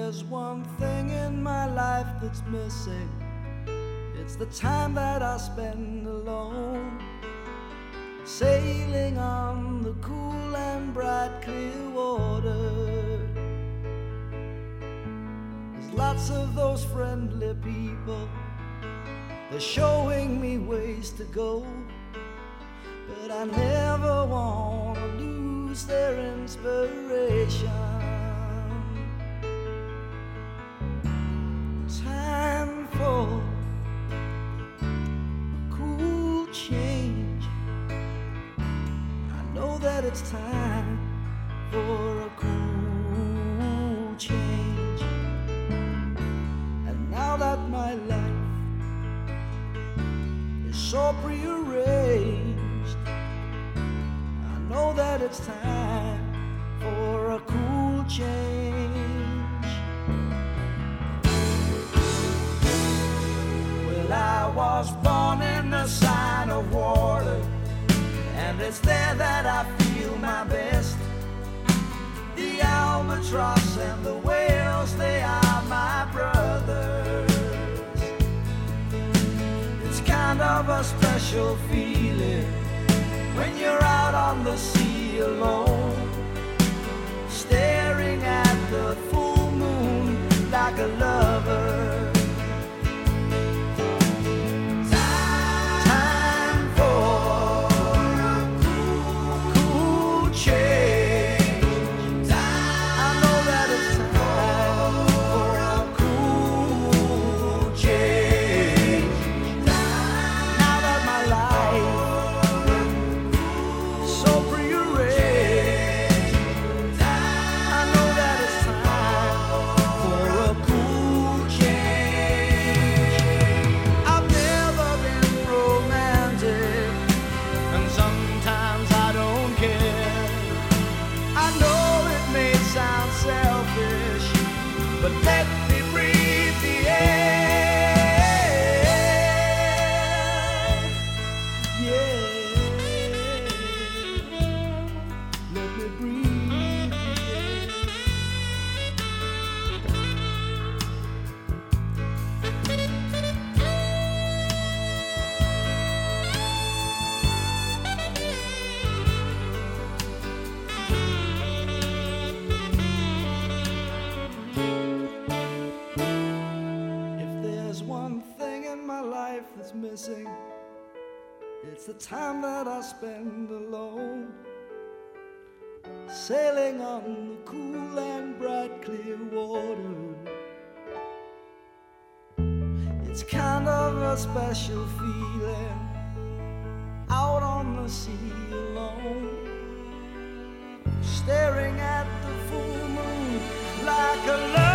there's one thing in my life that's missing, it's the time that I spend alone, sailing on the cool and bright clear water. There's lots of those friendly people, they're showing me ways to go, but I never want to lose their inspiration. Time for a cool change. I know that it's time for a cool change. And now that my life is so prearranged, I know that it's time for a cool change. Well, I was born in the sign of water, and it's there that I feel my best. The albatross and the whales, they are my brothers. It's kind of a special feeling when you're out on the sea alone, staring at the full moon like a lover. Time for a cool change. I know that it's time for a cool change. Now that my life so prearranged, I know that it's time for a cool change. I've never been romantic, and sometimes I don't care. I know it may sound selfish, but let me breathe the air. Yeah, let me breathe the air. If there's one thing in my life that's missing, it's the time that I spend alone, sailing on the cool and bright clear water. It's kind of a special feeling out on the sea alone, staring at the full moon like a lover.